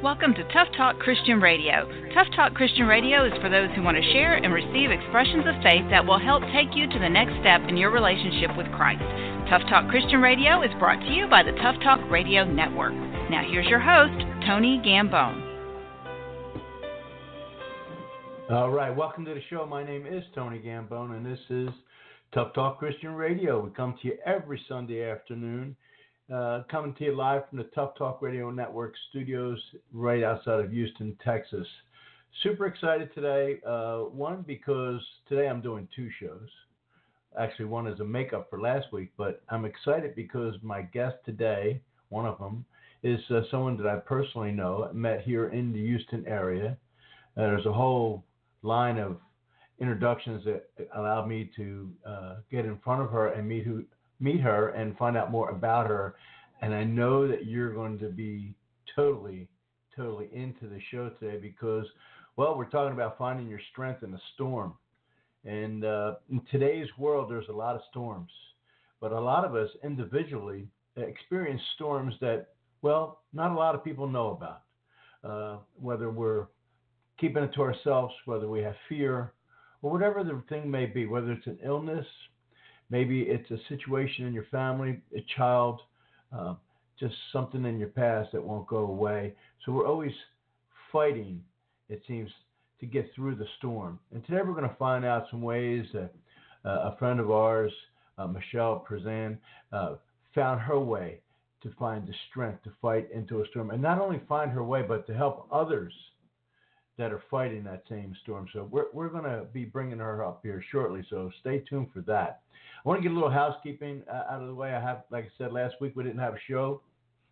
Welcome to Tough Talk Christian Radio. Tough Talk Christian Radio is for those who want to share and receive expressions of faith that will help take you to the next step in your relationship with Christ. Tough Talk Christian Radio is brought to you by the Tough Talk Radio Network. Now here's your host, Tony Gambone. All right, welcome to the show. My name is Tony Gambone, and this is Tough Talk Christian Radio. We come to you every Sunday afternoon. Coming to you live from the Tough Talk Radio Network studios right outside of Houston, Texas. Super excited today. One, because today I'm doing two shows. Actually, one is a makeup for last week, but I'm excited because my guest today, one of them, is someone that I personally know, met here in the Houston area. There's a whole line of introductions that allowed me to get in front of her and meet her and find out more about her. And I know that you're going to be totally into the show today because, well, we're talking about finding your strength in a storm. And in today's world, there's a lot of storms. But a lot of us individually experience storms that, well, not a lot of people know about. Whether we're keeping it to ourselves, whether we have fear, or whatever the thing may be, whether it's an illness, maybe it's a situation in your family, a child, just something in your past that won't go away. So we're always fighting, it seems, to get through the storm. And today we're going to find out some ways that a friend of ours, Michelle Prezan, found her way to find the strength to fight into a storm. And not only find her way, but to help others that are fighting that same storm. So we're going to be bringing her up here shortly, so stay tuned for that. I want to get a little housekeeping out of the way. Like I said, last week we didn't have a show.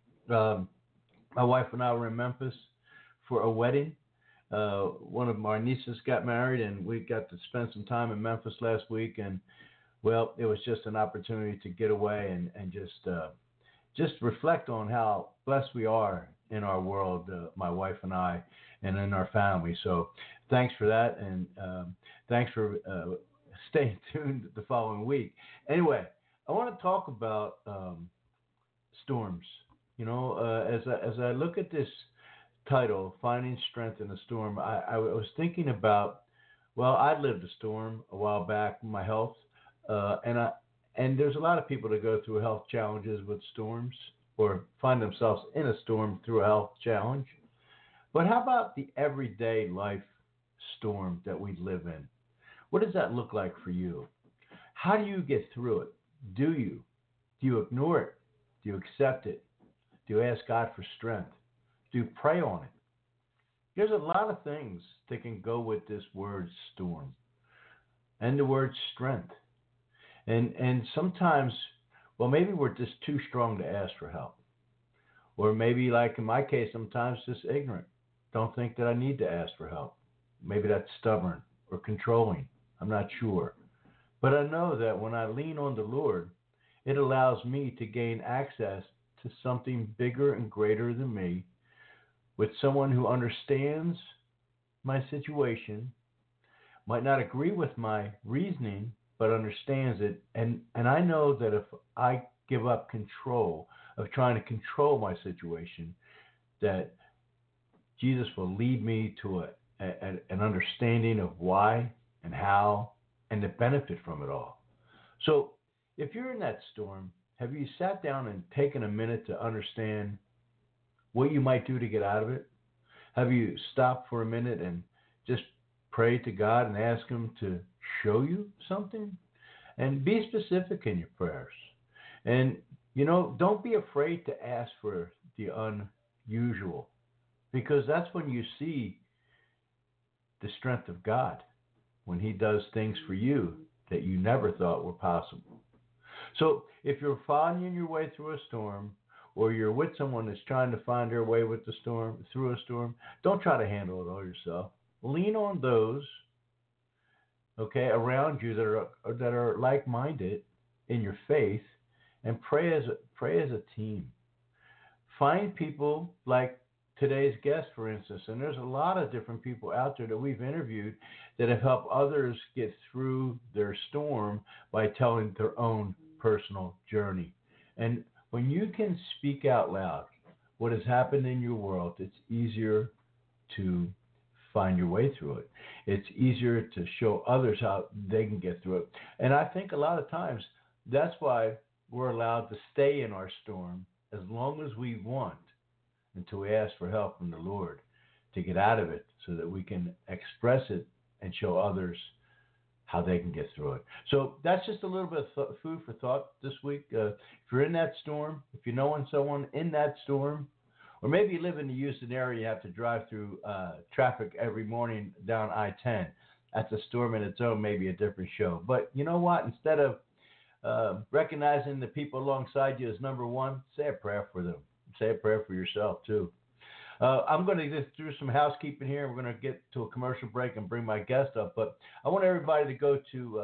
My wife and I were in Memphis for a wedding. One of my nieces got married, and we got to spend some time in Memphis last week. And, well, it was just an opportunity to get away and just reflect on how blessed we are in our world, my wife and I, and in our family. So thanks for that, and thanks for staying tuned the following week. Anyway, I want to talk about storms. You know, as I look at this title, Finding Strength in a Storm, I was thinking about, well, I lived a storm a while back, my health, and there's a lot of people that go through health challenges with storms or find themselves in a storm through a health challenge. But how about the everyday life storm that we live in? What does that look like for you? How do you get through it? Do you? Do you ignore it? Do you accept it? Do you ask God for strength? Do you pray on it? There's a lot of things that can go with this word storm and the word strength. And sometimes, well, maybe we're just too strong to ask for help. Or maybe, like in my case, sometimes just ignorant. Don't think that I need to ask for help. Maybe that's stubborn or controlling. I'm not sure. But I know that when I lean on the Lord, it allows me to gain access to something bigger and greater than me, with someone who understands my situation, might not agree with my reasoning, but understands it. And I know that if I give up control of trying to control my situation, that Jesus will lead me to an understanding of why and how and the benefit from it all. So if you're in that storm, have you sat down and taken a minute to understand what you might do to get out of it? Have you stopped for a minute and just prayed to God and asked Him to show you something? And be specific in your prayers. And, you know, don't be afraid to ask for the unusual, because that's when you see the strength of God, when He does things for you that you never thought were possible. So if you're finding your way through a storm, or you're with someone that's trying to find their way with the storm, through a storm, don't try to handle it all yourself. Lean on those, okay, around you that are like-minded in your faith, and pray as a team. Find people like today's guest, for instance, and there's a lot of different people out there that we've interviewed that have helped others get through their storm by telling their own personal journey. And when you can speak out loud what has happened in your world, it's easier to find your way through it. It's easier to show others how they can get through it. And I think a lot of times that's why we're allowed to stay in our storm as long as we want until we ask for help from the Lord to get out of it so that we can express it and show others how they can get through it. So that's just a little bit of food for thought this week. If you're in that storm, if you know someone in that storm, or maybe you live in the Houston area, you have to drive through traffic every morning down I-10. That's a storm in its own, maybe a different show. But you know what? Instead of recognizing the people alongside you as number one, say a prayer for them. Say a prayer for yourself, too. I'm going to just do some housekeeping here. We're going to get to a commercial break and bring my guest up. But I want everybody to go to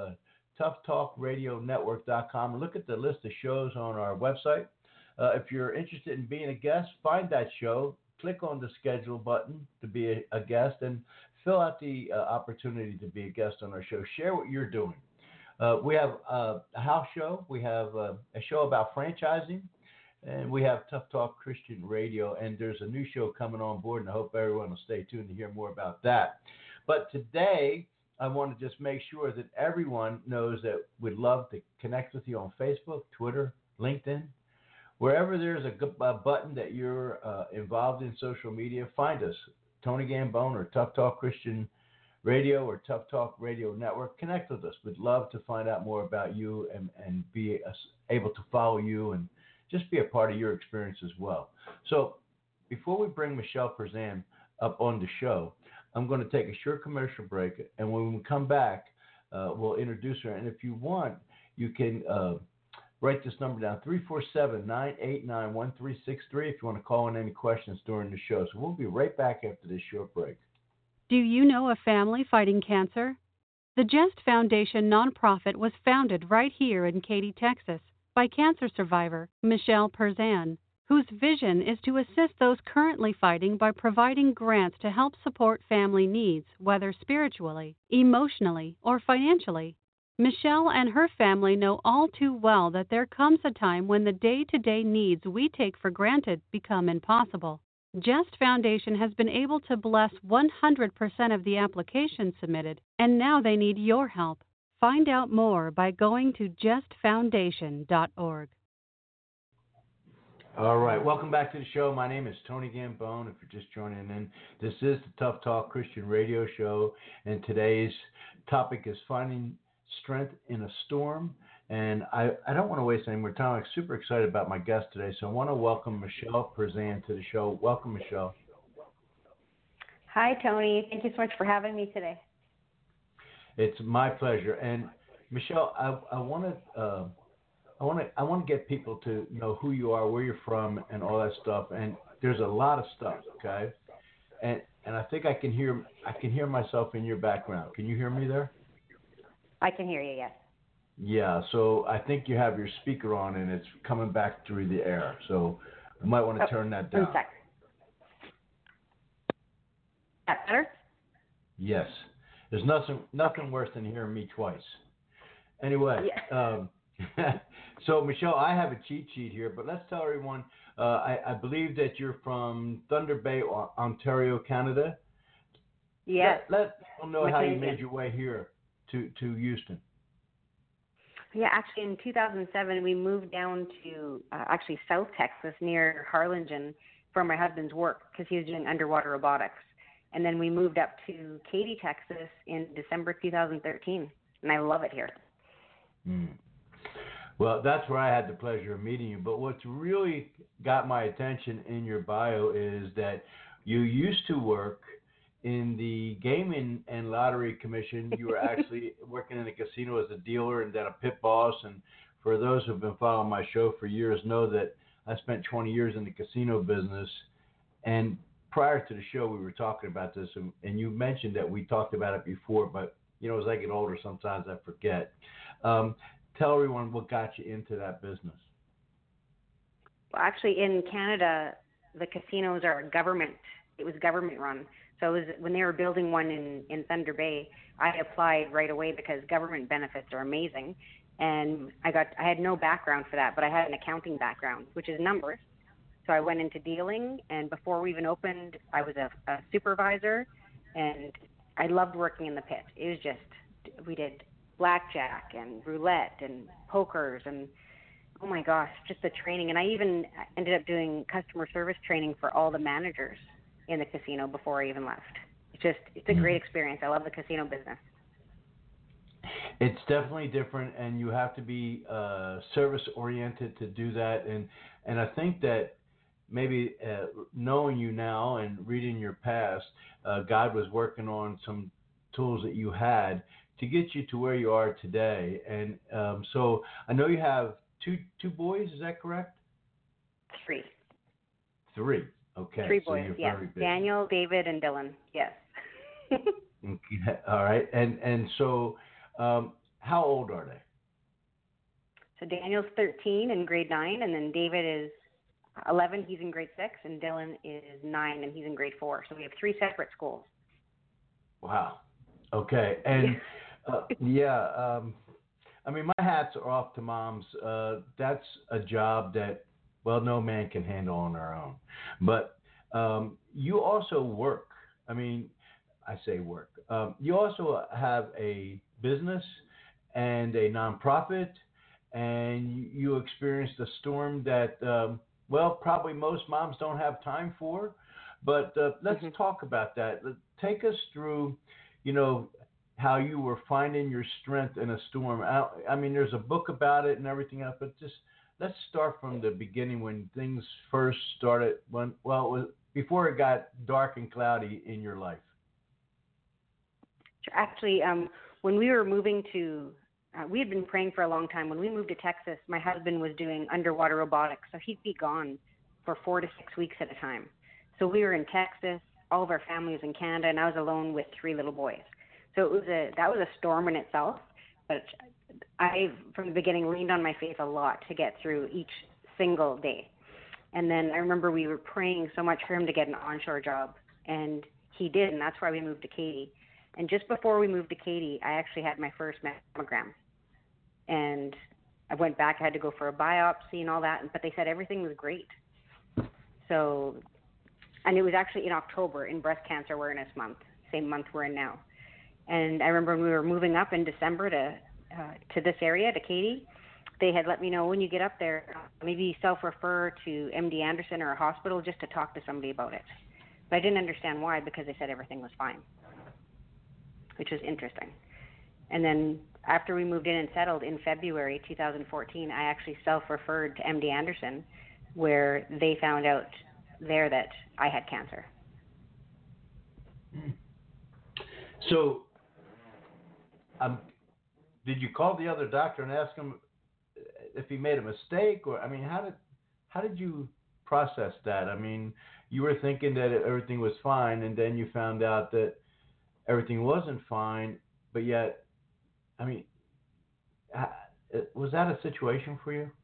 toughtalkradionetwork.com and look at the list of shows on our website. If you're interested in being a guest, find that show, click on the schedule button to be a guest, and fill out the opportunity to be a guest on our show. Share what you're doing. We have a house show. We have a show about franchising. And we have Tough Talk Christian Radio, and there's a new show coming on board, and I hope everyone will stay tuned to hear more about that. But today, I want to just make sure that everyone knows that we'd love to connect with you on Facebook, Twitter, LinkedIn. Wherever there's a button that you're involved in social media, find us, Tony Gambone or Tough Talk Christian Radio or Tough Talk Radio Network. Connect with us. We'd love to find out more about you and be able to follow you and just be a part of your experience as well. So before we bring Michelle Perzan up on the show, I'm going to take a short commercial break. And when we come back, we'll introduce her. And if you want, you can write this number down, 347-989-1363, if you want to call in any questions during the show. So we'll be right back after this short break. Do you know a family fighting cancer? The Just Foundation nonprofit was founded right here in Katy, Texas, by cancer survivor Michelle Perzan, whose vision is to assist those currently fighting by providing grants to help support family needs, whether spiritually, emotionally, or financially. Michelle and her family know all too well that there comes a time when the day-to-day needs we take for granted become impossible. Just Foundation has been able to bless 100% of the applications submitted, and now they need your help. Find out more by going to justfoundation.org. All right, welcome back to the show. My name is Tony Gambone. If you're just joining in, this is the Tough Talk Christian Radio Show, and today's topic is finding strength in a storm. And I don't want to waste any more time. I'm super excited about my guest today, so I want to welcome Michelle Perzan to the show. Welcome, Michelle. Hi, Tony. Thank you so much for having me today. It's my pleasure. And Michelle, I want to get people to know who you are, where you're from, and all that stuff. And there's a lot of stuff, okay? And I think I can hear myself in your background. Can you hear me there? I can hear you, yes. Yeah, so I think you have your speaker on and it's coming back through the air. So you might want to turn that down. 1 sec. That better? Yes. There's nothing worse than hearing me twice. Anyway, yeah. So Michelle, I have a cheat sheet here, but let's tell everyone, I believe that you're from Thunder Bay, Ontario, Canada. Yes. Let people know how you made your way here to Houston. Yeah, actually in 2007, we moved down to South Texas near Harlingen for my husband's work because he was doing underwater robotics. And then we moved up to Katy, Texas in December 2013, and I love it here. Well, that's where I had the pleasure of meeting you. But what's really got my attention in your bio is that you used to work in the Gaming and Lottery Commission. You were actually working in a casino as a dealer and then a pit boss. And for those who have been following my show for years know that I spent 20 years in the casino business. And prior to the show, we were talking about this, and you mentioned that we talked about it before, but, you know, as I get older, sometimes I forget. Tell everyone what got you into that business. Well, actually, in Canada, the casinos are government. It was government run. So it was, when they were building one in Thunder Bay, I applied right away because government benefits are amazing. And I had no background for that, but I had an accounting background, which is numbers. So I went into dealing, and before we even opened, I was a supervisor, and I loved working in the pit. It was just, we did blackjack and roulette and pokers and, oh my gosh, just the training. And I even ended up doing customer service training for all the managers in the casino before I even left. It's a great experience. I love the casino business. It's definitely different, and you have to be service-oriented to do that. And I think that maybe knowing you now and reading your past, God was working on some tools that you had to get you to where you are today. And so I know you have two boys, is that correct? Three. Okay. Three so boys, you're yes. very busy. Daniel, David, and Dylan, yes. Okay. All right. And so how old are they? So Daniel's 13 in grade 9, and then David is 11, he's in grade 6, and Dylan is 9, and he's in grade 4. So we have 3 separate schools. Wow. Okay. And I mean, my hats are off to moms. That's a job that, well, no man can handle on their own. But you also work. I mean, I say work. You also have a business and a nonprofit, and you experienced a storm that, well, probably most moms don't have time for. But let's talk about that. Take us through, how you were finding your strength in a storm. I mean, there's a book about it and everything else, but just let's start from the beginning when things first started. Before it got dark and cloudy in your life. Actually, when we were moving to, we had been praying for a long time. When we moved to Texas, my husband was doing underwater robotics, so he'd be gone for 4 to 6 weeks at a time. So we were in Texas, all of our family was in Canada, and I was alone with 3 little boys. So that was a storm in itself, but I, from the beginning, leaned on my faith a lot to get through each single day. And then I remember we were praying so much for him to get an onshore job, and he did, and that's why we moved to Katy. And just before we moved to Katy, I actually had my first mammogram. And I went back, I had to go for a biopsy and all that, but they said everything was great. So, and it was actually in October, in Breast Cancer Awareness Month, same month we're in now. And I remember when we were moving up in December to this area, to Katy, they had let me know when you get up there, maybe self-refer to MD Anderson or a hospital just to talk to somebody about it. But I didn't understand why, because they said everything was fine, which was interesting. And then after we moved in and settled in February 2014, I actually self-referred to MD Anderson, where they found out there that I had cancer. So, did you call the other doctor and ask him if he made a mistake, or I mean, how did you process that? I mean, you were thinking that everything was fine, and then you found out that everything wasn't fine, but yet, I mean, was that a situation for you?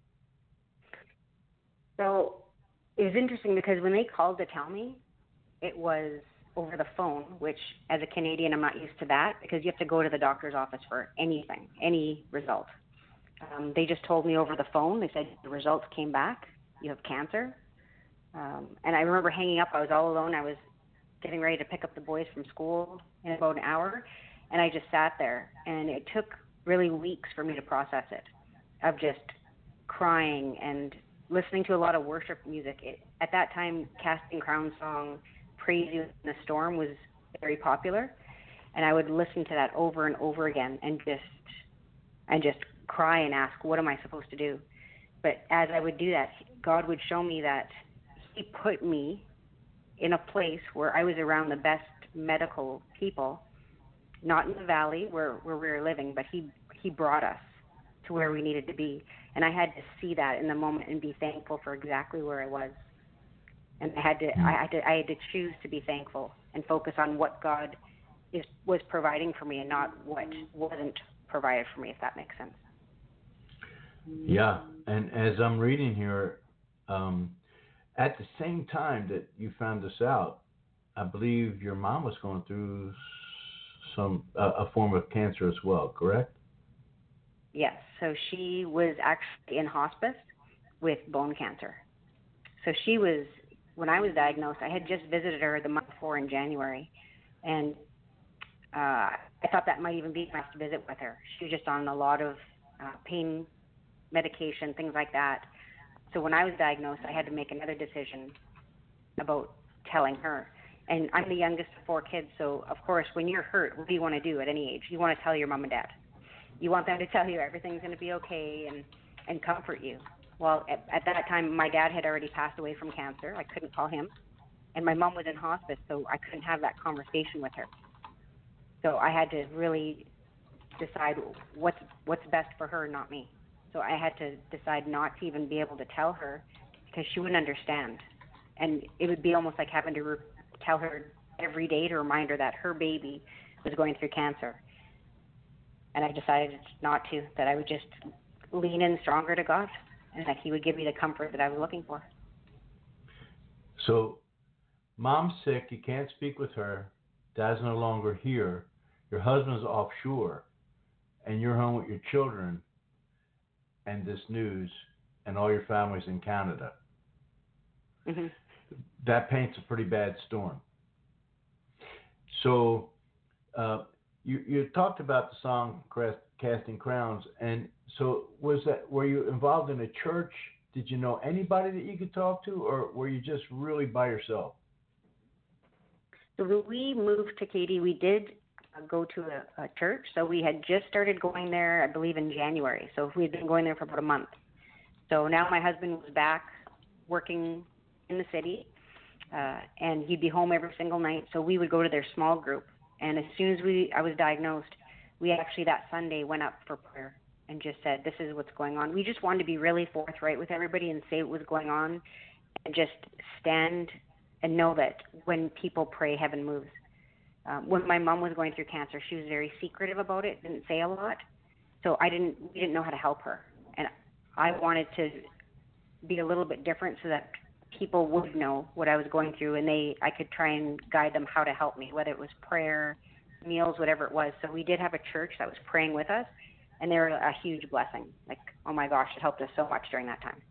So it was interesting because when they called to tell me, it was over the phone, which as a Canadian, I'm not used to that because you have to go to the doctor's office for anything, any result. They just told me over the phone. They said the results came back. You have cancer. And I remember hanging up. I was all alone. I was getting ready to pick up the boys from school in about an hour, and I just sat there. And it took really weeks for me to process it, of just crying and listening to a lot of worship music. At that time, Casting Crown song, Praise You in the Storm, was very popular, and I would listen to that over and over again and just cry and ask, what am I supposed to do? But as I would do that, God would show me that He put me in a place where I was around the best medical people, not in the valley where we were living, but he brought us to where we needed to be. And I had to see that in the moment and be thankful for exactly where I was. And I had to choose to be thankful and focus on what God was providing for me and not what wasn't provided for me, if that makes sense. Yeah, and as I'm reading here, at the same time that you found this out, I believe your mom was going through a form of cancer as well, correct? Yes, so she was actually in hospice with bone cancer. So she was, when I was diagnosed, I had just visited her the month before in January, and I thought that might even be my last visit with her. She was just on a lot of pain medication, things like that. So when I was diagnosed, I had to make another decision about telling her. And I'm the youngest of 4 kids, so of course, when you're hurt, what do you want to do at any age? You want to tell your mom and dad. You want them to tell you everything's going to be okay and comfort you. Well, at that time, my dad had already passed away from cancer. I couldn't call him. And my mom was in hospice, so I couldn't have that conversation with her. So I had to really decide what's best for her, not me. So I had to decide not to even be able to tell her because she wouldn't understand. And it would be almost like having to tell her every day to remind her that her baby was going through cancer. And I decided not to, that I would just lean in stronger to God and that he would give me the comfort that I was looking for. So mom's sick, you can't speak with her, dad's no longer here, your husband's offshore, and you're home with your children and this news, and all your family's in Canada. Mm-hmm. That paints a pretty bad storm. So you talked about the song Casting Crowns, and so were you involved in a church? Did you know anybody that you could talk to, or were you just really by yourself? So when we moved to Katy, we did go to a church. So we had just started going there, I believe, in January. So we had been going there for about a month. So now my husband was back working in the city, and he'd be home every single night. So we would go to their small group. And as soon as I was diagnosed, we actually that Sunday went up for prayer and just said, this is what's going on. We just wanted to be really forthright with everybody and say what was going on and just stand and know that when people pray, heaven moves. When my mom was going through cancer, she was very secretive about it, didn't say a lot. So we didn't know how to help her. And I wanted to be a little bit different so that people would know what I was going through, and I could try and guide them how to help me, whether it was prayer, meals, whatever it was. So we did have a church that was praying with us, and they were a huge blessing. Like, oh my gosh, it helped us so much during that time.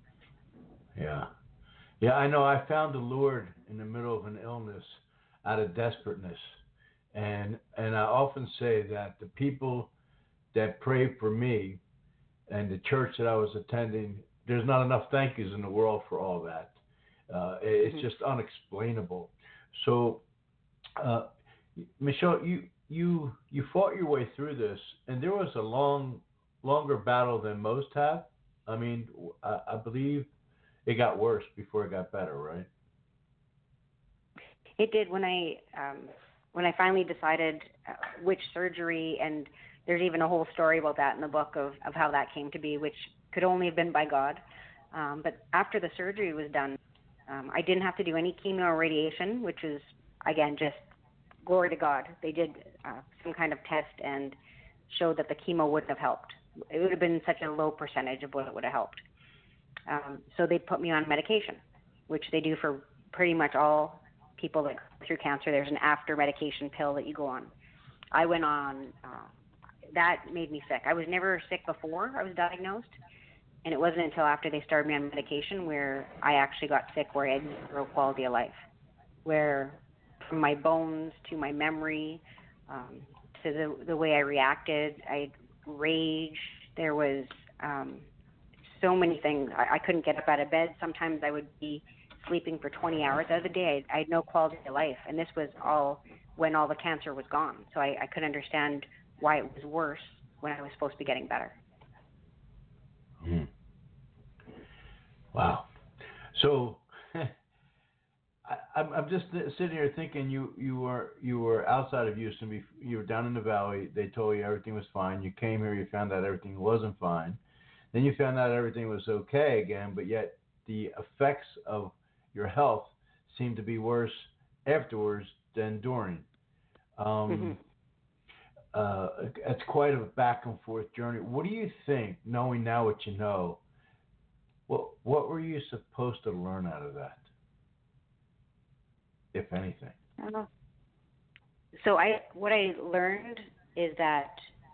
Yeah, I know. I found the Lord in the middle of an illness out of desperateness. And I often say that the people that prayed for me and the church that I was attending, there's not enough thank yous in the world for all that. It's just unexplainable. So, Michelle, you fought your way through this, and there was a longer battle than most have. I mean, I believe it got worse before it got better, right? It did. When I finally decided which surgery, and there's even a whole story about that in the book of how that came to be, which could only have been by God. But after the surgery was done, I didn't have to do any chemo or radiation, which was, again, just glory to God. They did some kind of test and showed that the chemo wouldn't have helped. It would have been such a low percentage of what it would have helped. So they put me on medication, which they do for pretty much all people that go through cancer. There's an after medication pill that you go on. I went on, that made me sick. I was never sick before I was diagnosed, and it wasn't until after they started me on medication where I actually got sick, where I had zero quality of life, where from my bones to my memory, to the way I reacted, I raged. There was so many things. I couldn't get up out of bed. Sometimes I would be sleeping for 20 hours out of the day. I had no quality of life, and this was all when all the cancer was gone. So I couldn't understand why it was worse when I was supposed to be getting better. Mm. Wow. So I'm just sitting here thinking you were outside of Houston. You were down in the valley. They told you everything was fine. You came here. You found out everything wasn't fine. Then you found out everything was okay again, but yet the effects of your health seemed to be worse afterwards than during. It's quite a back and forth journey. What do you think, knowing now what you know, what were you supposed to learn out of that, if anything? So what I learned is that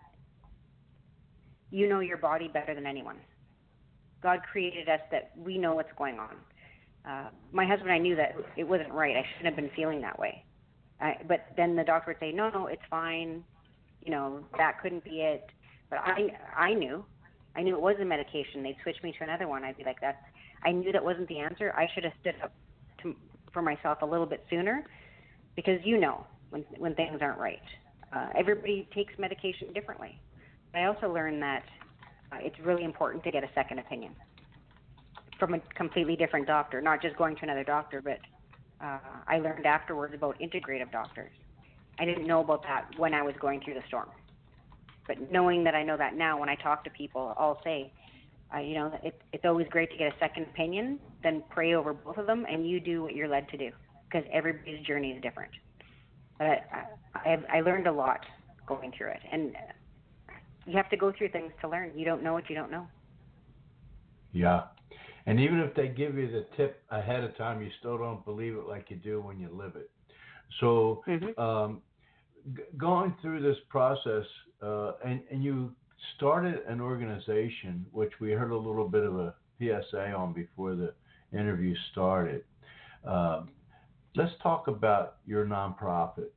you know your body better than anyone. God created us that we know what's going on. my husband, I knew that it wasn't right. I shouldn't have been feeling that way. But then the doctor would say, no, it's fine. You know, that couldn't be it. But I knew it was a medication. They'd switch me to another one. I'd be like, I knew that wasn't the answer. I should have stood up for myself a little bit sooner, because you know when things aren't right. Everybody takes medication differently. I also learned that it's really important to get a second opinion from a completely different doctor, not just going to another doctor, but I learned afterwards about integrative doctors. I didn't know about that when I was going through the storm. But knowing that I know that now, when I talk to people, I'll say, it's always great to get a second opinion, then pray over both of them, and you do what you're led to do, because everybody's journey is different. But I learned a lot going through it, and you have to go through things to learn. You don't know what you don't know. Yeah. And even if they give you the tip ahead of time, you still don't believe it like you do when you live it. So going through this process, and you started an organization, which we heard a little bit of a PSA on before the interview started. Let's talk about your nonprofit.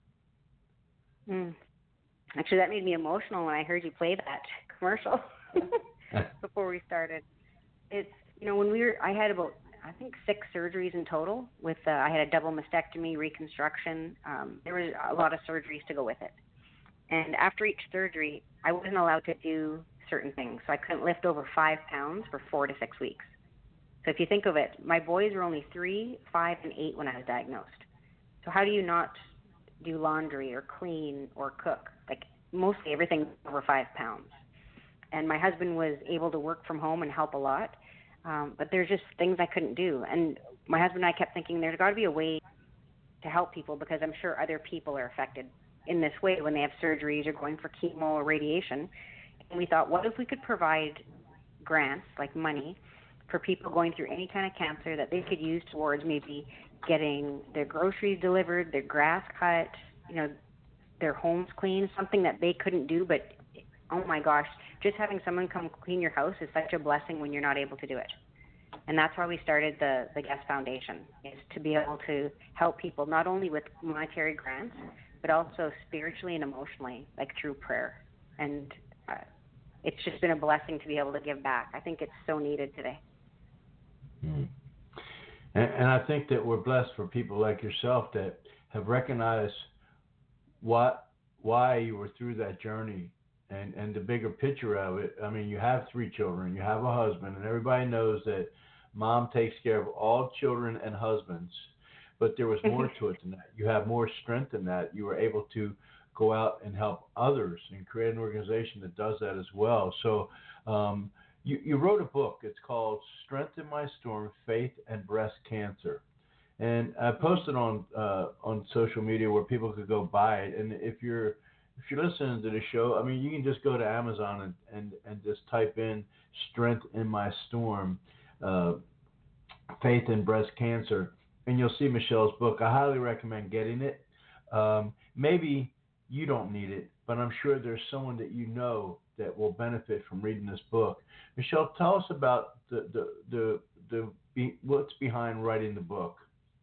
Actually, that made me emotional when I heard you play that commercial before we started. It's, I had about, I think, 6 surgeries in total. With I had a double mastectomy, reconstruction. There was a lot of surgeries to go with it. And after each surgery, I wasn't allowed to do certain things. So I couldn't lift over 5 pounds for 4 to 6 weeks. So if you think of it, my boys were only 3, 5, and 8 when I was diagnosed. So how do you not do laundry or clean or cook? Like, mostly everything over 5 pounds. And my husband was able to work from home and help a lot. But there's just things I couldn't do. And my husband and I kept thinking there's got to be a way to help people, because I'm sure other people are affected in this way when they have surgeries or going for chemo or radiation. And we thought, what if we could provide grants, like money, for people going through any kind of cancer that they could use towards maybe getting their groceries delivered, their grass cut, their homes cleaned, something that they couldn't do. But, oh my gosh, just having someone come clean your house is such a blessing when you're not able to do it. And that's why we started the Guest Foundation, is to be able to help people not only with monetary grants, but also spiritually and emotionally, like through prayer. And it's just been a blessing to be able to give back. I think it's so needed today. And I think that we're blessed for people like yourself that have recognized why you were through that journey and the bigger picture of it. I mean, you have 3 children, you have a husband, and everybody knows that mom takes care of all children and husbands. But there was more to it than that. You have more strength than that. You were able to go out and help others and create an organization that does that as well. So you wrote a book. It's called Strength in My Storm, Faith and Breast Cancer. And I posted on social media where people could go buy it. And if you're listening to the show, I mean, you can just go to Amazon and just type in Strength in My Storm, Faith and Breast Cancer, and you'll see Michelle's book. I highly recommend getting it. Maybe you don't need it, but I'm sure there's someone that you know that will benefit from reading this book. Michelle, tell us about what's behind writing the book.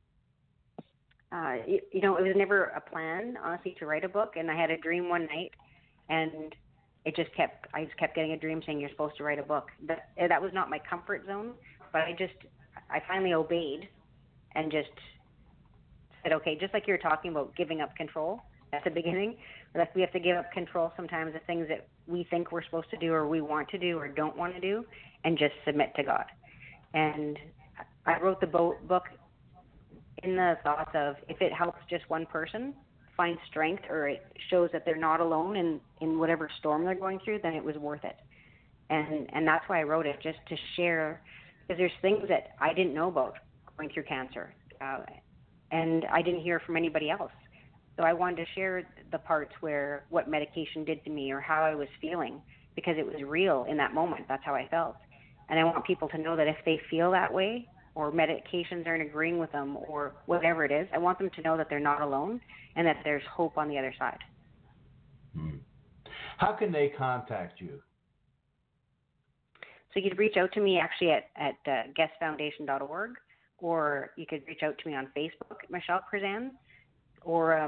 It was never a plan, honestly, to write a book. And I had a dream one night, and I just kept getting a dream saying you're supposed to write a book. That was not my comfort zone, but I finally obeyed and just said, okay, just like you were talking about giving up control at the beginning, like we have to give up control sometimes of things that we think we're supposed to do or we want to do or don't want to do, and just submit to God. And I wrote the book in the thoughts of, if it helps just one person find strength, or it shows that they're not alone in whatever storm they're going through, then it was worth it. And that's why I wrote it, just to share, because there's things that I didn't know about going through cancer, and I didn't hear from anybody else. So I wanted to share the parts where what medication did to me or how I was feeling, because it was real in that moment. That's how I felt. And I want people to know that if they feel that way, or medications aren't agreeing with them, or whatever it is, I want them to know that they're not alone and that there's hope on the other side. How can they contact you? So you could reach out to me actually at guestfoundation.org, or you could reach out to me on Facebook, Michelle Perzan, or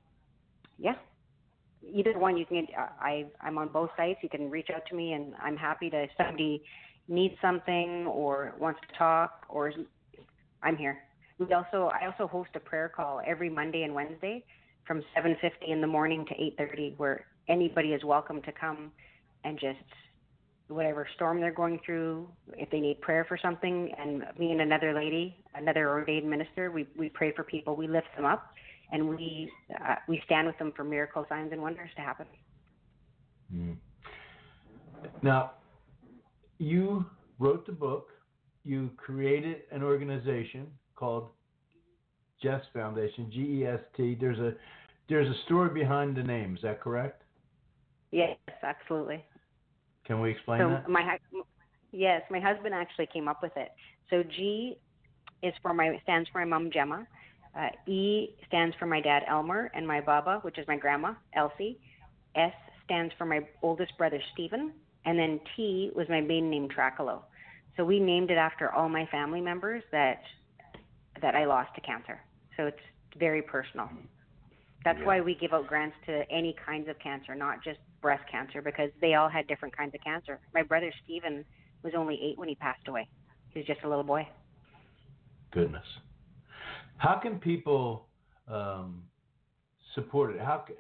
either one. You can. I'm on both sites. You can reach out to me, and I'm happy to. If somebody needs something or wants to talk, or I'm here. I also host a prayer call every Monday and Wednesday from 7:50 in the morning to 8:30, where anybody is welcome to come and just whatever storm they're going through, if they need prayer for something, and me and another lady, another ordained minister, we pray for people, we lift them up, and we stand with them for miracle signs and wonders to happen. Mm. Now, you wrote the book, you created an organization called GEST Foundation, GEST. There's a story behind the name, is that correct? Yes, absolutely. Can we explain that? Yes, my husband actually came up with it. So G stands for my mom, Gemma. E stands for my dad, Elmer, and my Baba, which is my grandma, Elsie. S stands for my oldest brother, Stephen. And then T was my maiden name, Tracalo. So we named it after all my family members that I lost to cancer. So it's very personal. That's why we give out grants to any kinds of cancer, not just breast cancer, because they all had different kinds of cancer. My brother Stephen was only 8 when he passed away. He was just a little boy. Goodness. How can people support it?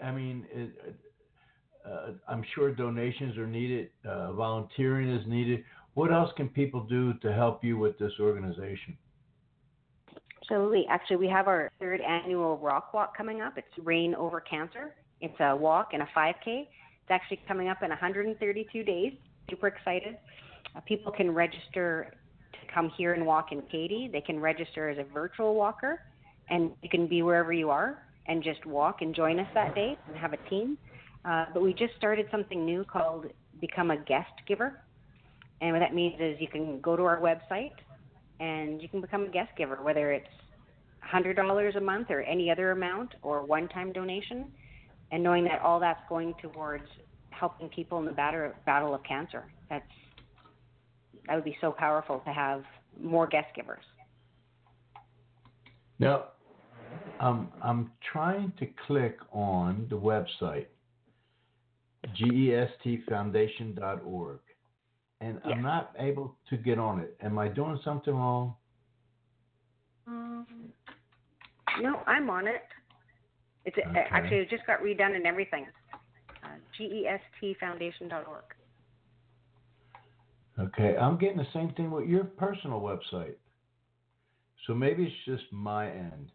I'm sure donations are needed. Volunteering is needed. What else can people do to help you with this organization? Absolutely. Actually, we have our 3rd annual Rock Walk coming up. It's Reign Over Cancer. It's a walk and a 5K. It's actually coming up in 132 days. Super excited. People can register to come here and walk in Katy. They can register as a virtual walker, and you can be wherever you are and just walk and join us that day and have a team. But we just started something new called Become a Guest Giver. And what that means is you can go to our website and you can become a guest giver, whether it's $100 a month or any other amount or one-time donation, and knowing that all that's going towards helping people in the battle of cancer. That would be so powerful to have more guest givers. Now, I'm trying to click on the website, gestfoundation.org. And I'm not able to get on it. Am I doing something wrong? No, I'm on it. It's okay. Actually, it just got redone and everything. gestfoundation.org. Okay, I'm getting the same thing with your personal website. So maybe it's just my end.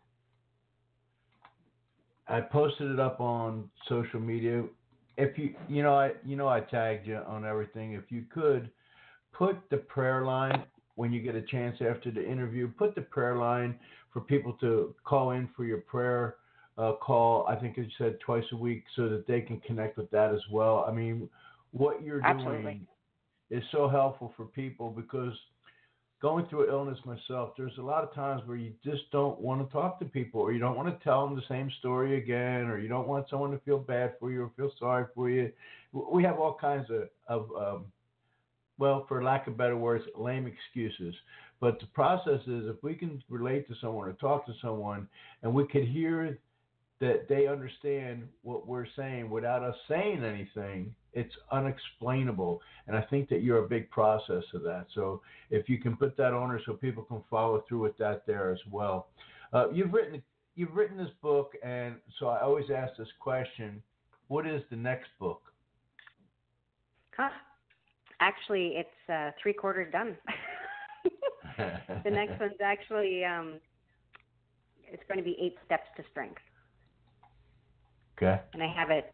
I posted it up on social media. If I tagged you on everything. If you could put the prayer line when you get a chance after the interview, put the prayer line for people to call in for your prayer call. I think you said twice a week, so that they can connect with that as well. I mean, what you're doing is so helpful for people, because going through illness myself, there's a lot of times where you just don't want to talk to people, or you don't want to tell them the same story again, or you don't want someone to feel bad for you or feel sorry for you. We have all kinds of for lack of better words, lame excuses. But the process is, if we can relate to someone or talk to someone, and we could hear that they understand what we're saying without us saying anything, it's unexplainable. And I think that you're a big process of that. So if you can put that on there so people can follow through with that there as well. You've written this book, and so I always ask this question: what is the next book? Actually, it's 3/4 done. The next one's actually it's going to be 8 Steps to Strength. Okay. And I have it.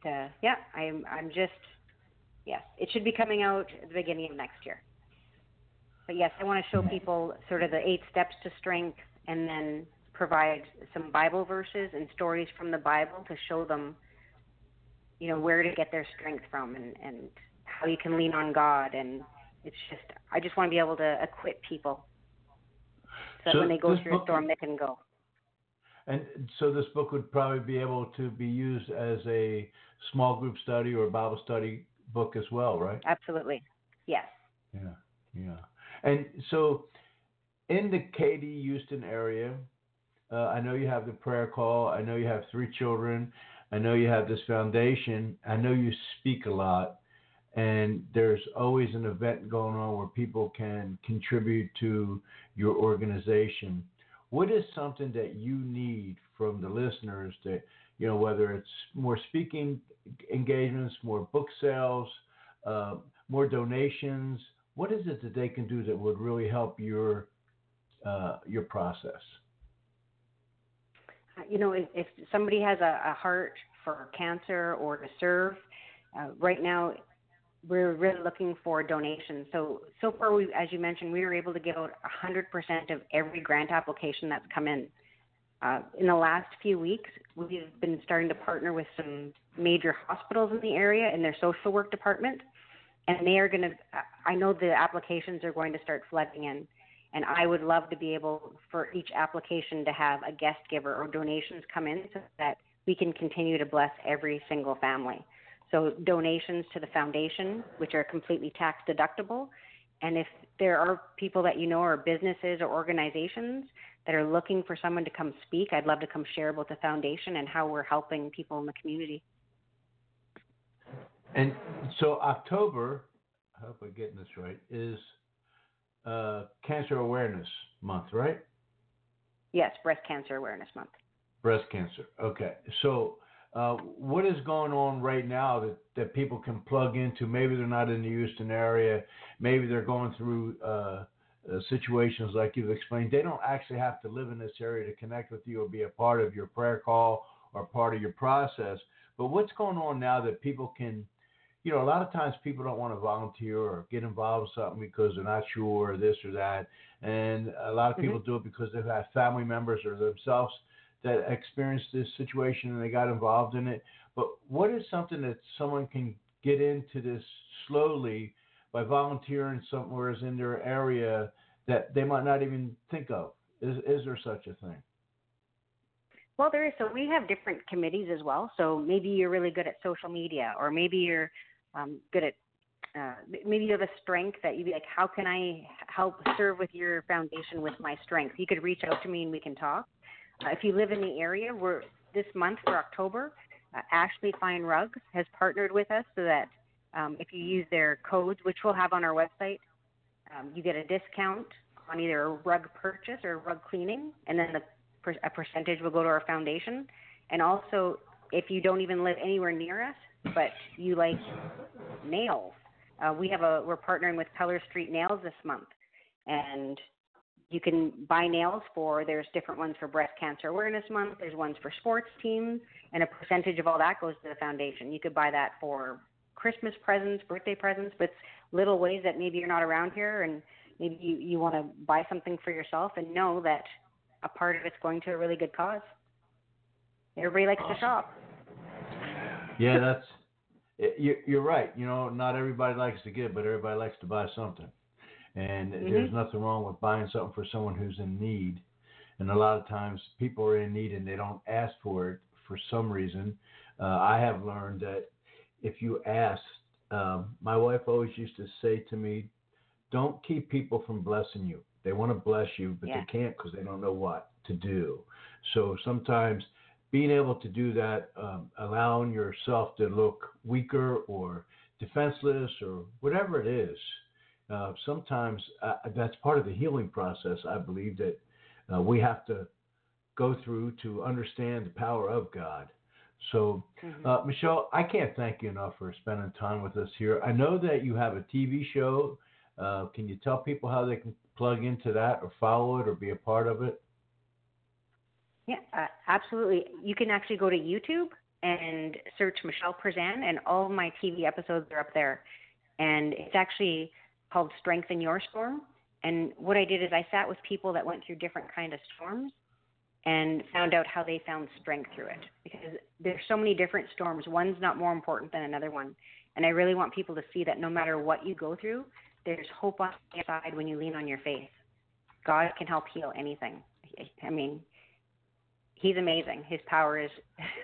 It should be coming out at the beginning of next year. But yes, I want to show people sort of the 8 steps to strength, and then provide some Bible verses and stories from the Bible to show them, where to get their strength from, and how you can lean on God. And I just want to be able to equip people so that when they go through a storm, they can go. And so this book would probably be able to be used as a small group study or Bible study book as well, right? Absolutely. Yes. Yeah. And so in the Katy, Houston area, I know you have the prayer call. I know you have 3 children. I know you have this foundation. I know you speak a lot. And there's always an event going on where people can contribute to your organization. What is something that you need from the listeners that, whether it's more speaking engagements, more book sales, more donations, what is it that they can do that would really help your process? If somebody has a heart for cancer or to serve, right now we're really looking for donations. So far, as you mentioned, we were able to give out 100% of every grant application that's come in. In the last few weeks, we've been starting to partner with some major hospitals in the area in their social work department, and they are going to, I know the applications are going to start flooding in, and I would love to be able for each application to have a guest giver or donations come in so that we can continue to bless every single family. So donations to the foundation, which are completely tax deductible. And if there are people that or businesses or organizations that are looking for someone to come speak, I'd love to come share about the foundation and how we're helping people in the community. And so October, I hope I'm getting this right, is Cancer Awareness Month, right? Yes, Breast Cancer Awareness Month. Breast cancer. Okay. So what is going on right now that people can plug into? Maybe they're not in the Houston area. Maybe they're going through situations like you've explained. They don't actually have to live in this area to connect with you or be a part of your prayer call or part of your process. But what's going on now that people can, a lot of times people don't want to volunteer or get involved in something because they're not sure or this or that. And a lot of people do it because they've had family members or themselves that experienced this situation and they got involved in it. But what is something that someone can get into this slowly by volunteering somewhere in their area that they might not even think of? Is there such a thing? Well, there is. So we have different committees as well. So maybe you're really good at social media, or maybe you're good at, maybe you have a strength that you'd be like, how can I help serve with your foundation with my strength? You could reach out to me and we can talk. If you live in the area, this month for October, Ashley Fine Rugs has partnered with us so that if you use their codes, which we'll have on our website, you get a discount on either a rug purchase or rug cleaning, and then a percentage will go to our foundation. And also, if you don't even live anywhere near us, but you like nails, we're partnering with Peller Street Nails this month, and you can buy nails there's different ones for Breast Cancer Awareness Month, there's ones for sports teams, and a percentage of all that goes to the foundation. You could buy that for Christmas presents, birthday presents, but little ways that maybe you're not around here and maybe you want to buy something for yourself and know that a part of it's going to a really good cause. Everybody likes to shop. Yeah, you're right. Not everybody likes to give, but everybody likes to buy something. And there's nothing wrong with buying something for someone who's in need. And a lot of times people are in need and they don't ask for it for some reason. I have learned that if you ask, my wife always used to say to me, don't keep people from blessing you. They want to bless you, but they can't because they don't know what to do. So sometimes being able to do that, allowing yourself to look weaker or defenseless or whatever it is, sometimes that's part of the healing process, I believe, that we have to go through to understand the power of God. So, Michelle, I can't thank you enough for spending time with us here. I know that you have a TV show. Can you tell people how they can plug into that or follow it or be a part of it? Yeah, absolutely. You can actually go to YouTube and search Michelle Perzan, and all of my TV episodes are up there. And it's actually called Strengthen Your Storm. And what I did is I sat with people that went through different kind of storms and found out how they found strength through it. Because there's so many different storms. One's not more important than another one. And I really want people to see that no matter what you go through, there's hope on the side when you lean on your faith. God can help heal anything. I mean, He's amazing. His power is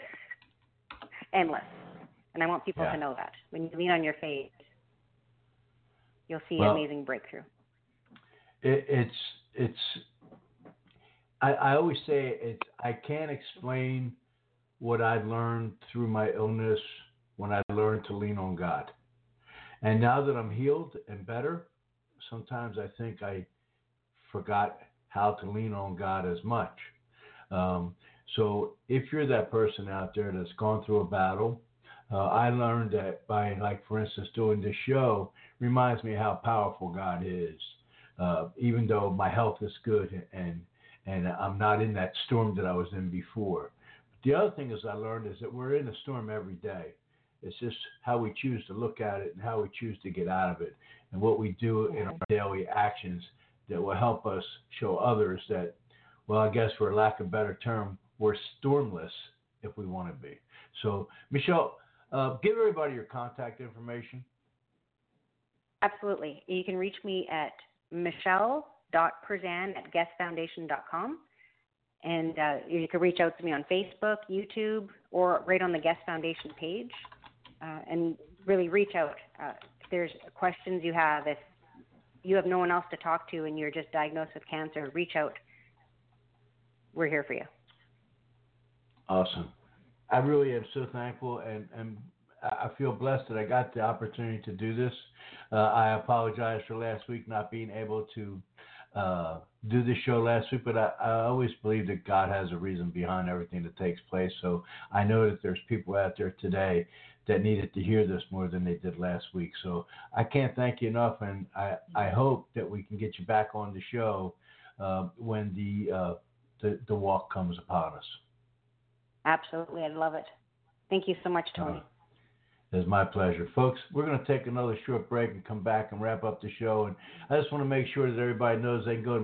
endless. And I want people to know that. When you lean on your faith, you'll see amazing breakthrough. It's I always say I can't explain what I learned through my illness when I learned to lean on God. And now that I'm healed and better, sometimes I think I forgot how to lean on God as much. So if you're that person out there that's gone through a battle, I learned that by, like, for instance, doing this show reminds me how powerful God is. Even though my health is good and I'm not in that storm that I was in before. The other thing is I learned is that we're in a storm every day. It's just how we choose to look at it and how we choose to get out of it and what we do in our daily actions that will help us show others that, well, I guess for lack of a better term, we're stormless if we want to be. So, Michelle, give everybody your contact information. Absolutely. You can reach me at michelle.perzan@guestfoundation.com. And you can reach out to me on Facebook, YouTube, or right on the Guest Foundation page. And really reach out. If there's questions you have, if you have no one else to talk to and you're just diagnosed with cancer, reach out. We're here for you. Awesome. I really am so thankful, and I feel blessed that I got the opportunity to do this. I apologize for last week not being able to do this show last week, but I always believe that God has a reason behind everything that takes place. So I know that there's people out there today that needed to hear this more than they did last week. So I can't thank you enough, and I hope that we can get you back on the show when the walk comes upon us. Absolutely. I'd love it. Thank you so much, Tony. It's my pleasure. Folks, we're going to take another short break and come back and wrap up the show. And I just want to make sure that everybody knows they can go to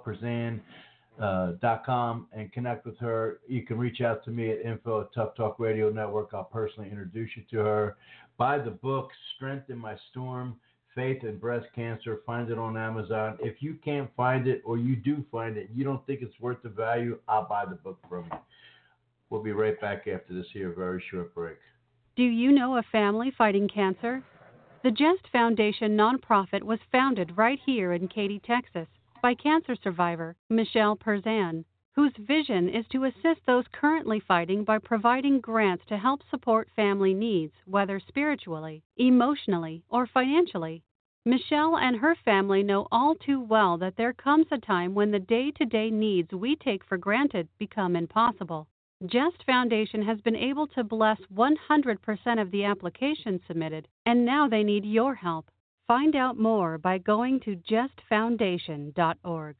michelleperzan.com and connect with her. You can reach out to me at info@Tough Talk Radio Network. I'll personally introduce you to her. Buy the book, Strength in My Storm, Faith and Breast Cancer. Find it on Amazon. If you can't find it, or you do find it, you don't think it's worth the value, I'll buy the book from you. We'll be right back after this here very short break. Do you know a family fighting cancer? The Just Foundation nonprofit was founded right here in Katy, Texas, by cancer survivor Michelle Perzan, whose vision is to assist those currently fighting by providing grants to help support family needs, whether spiritually, emotionally, or financially. Michelle and her family know all too well that there comes a time when the day-to-day needs we take for granted become impossible. Just Foundation has been able to bless 100% of the applications submitted, and now they need your help. Find out more by going to justfoundation.org.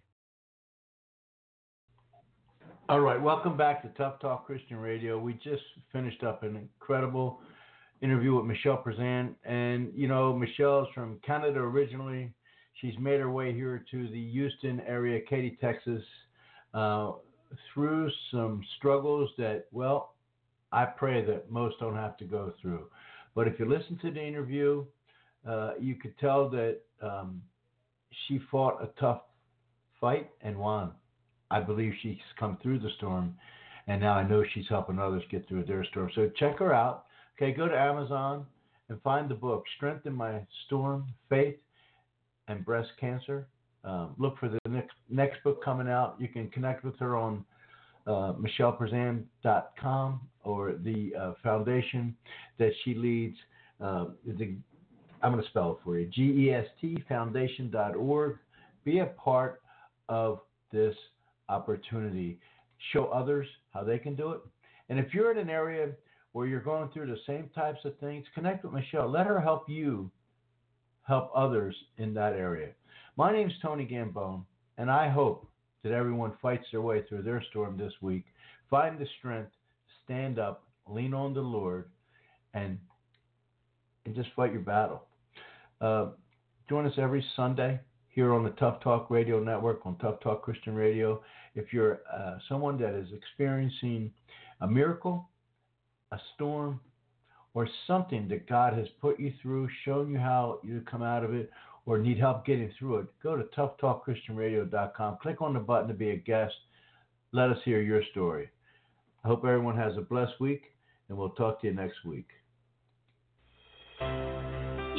All right, welcome back to Tough Talk Christian Radio. We just finished up an incredible interview with Michelle Perzan. And, you know, Michelle's from Canada originally. She's made her way here to the Houston area, Katy, Texas, through some struggles that, well, I pray that most don't have to go through. But if you listen to the interview, you could tell that she fought a tough fight and won. I believe she's come through the storm, and now I know she's helping others get through their storm. So check her out. Okay, go to Amazon and find the book, Strength in My Storm, Faith and Breast Cancer. Look for the next book coming out. You can connect with her on michelleperzan.com or the foundation that she leads. I'm going to spell it for you, GESTfoundation.org. Be a part of this opportunity. Show others how they can do it. And if you're in an area where you're going through the same types of things, connect with Michelle. Let her help you help others in that area. My name's Tony Gambone, and I hope that everyone fights their way through their storm this week. Find the strength, stand up, lean on the Lord, and just fight your battle. Join us every Sunday here on the Tough Talk Radio Network, on Tough Talk Christian Radio. If you're someone that is experiencing a miracle, a storm, or something that God has put you through, shown you how you come out of it, or need help getting through it, go to toughtalkchristianradio.com. Click on the button to be a guest. Let us hear your story. I hope everyone has a blessed week, and we'll talk to you next week.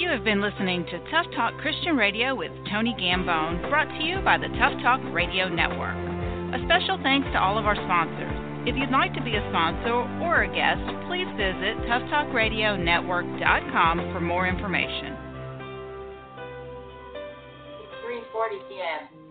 You have been listening to Tough Talk Christian Radio with Tony Gambone, brought to you by the Tough Talk Radio Network. A special thanks to all of our sponsors. If you'd like to be a sponsor or a guest, please visit toughtalkradionetwork.com for more information. It's 3:40 p.m.